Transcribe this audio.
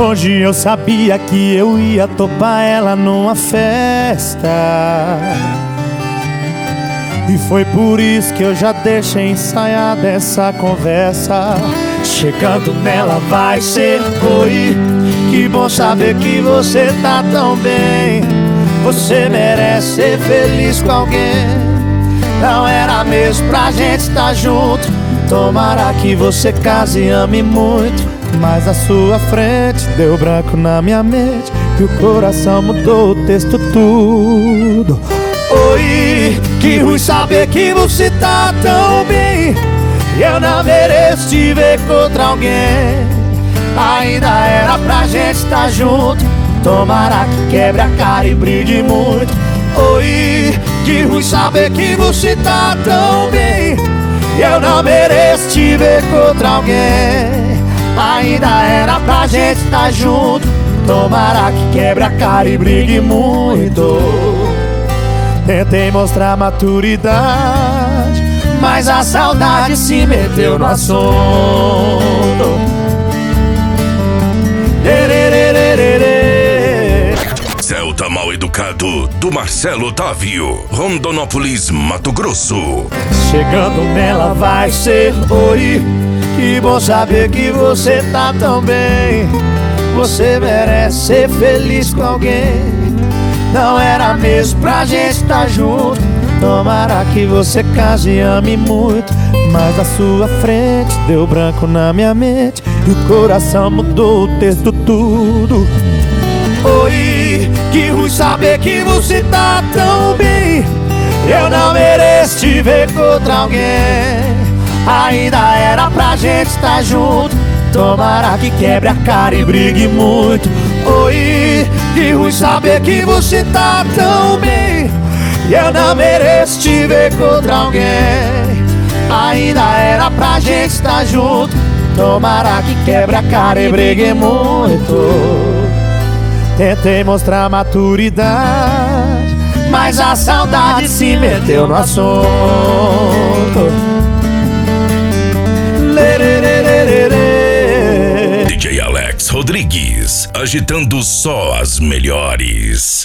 longe eu sabia que eu ia topar ela numa festa, e foi por isso que eu já deixei ensaiada essa conversa. Chegando nela vai ser oi, que bom saber que você tá tão bem. Você merece ser feliz com alguém. Não era mesmo pra gente estar junto. Tomara que você case e ame muito, mas à sua frente deu branco na minha mente e o coração mudou o texto tudo. Oi, que ruim saber que você tá tão bem. Eu não mereço te ver contra alguém. Ainda era pra gente estar junto. Tomara que quebre a cara e brigue muito. Oi, que ruim saber que você tá tão bem. Eu não mereço te ver contra alguém. Ainda era pra gente estar junto. Tomara que quebre a cara e brigue muito. Tentei mostrar maturidade, mas a saudade se meteu no assunto. Celta Mal Educado, do Marcelo Otávio, Rondonópolis, Mato Grosso. Chegando nela vai ser oi, que bom saber que você tá tão bem. Você merece ser feliz com alguém. Não era mesmo pra gente estar junto. Tomara que você case e ame muito, mas à sua frente deu branco na minha mente e o coração mudou o texto tudo. Oi, que ruim saber que você tá tão bem. Eu não mereço te ver contra alguém. Ainda era pra gente estar junto. Tomara que quebre a cara e brigue muito. Oi, que ruim saber que você tá tão bem. Eu não mereço te ver contra alguém. Ainda era pra gente estar junto. Tomara que quebre a cara e brigue muito. Tentei mostrar maturidade, mas a saudade se meteu no assunto. DJ Alex Rodrigues, agitando só as melhores.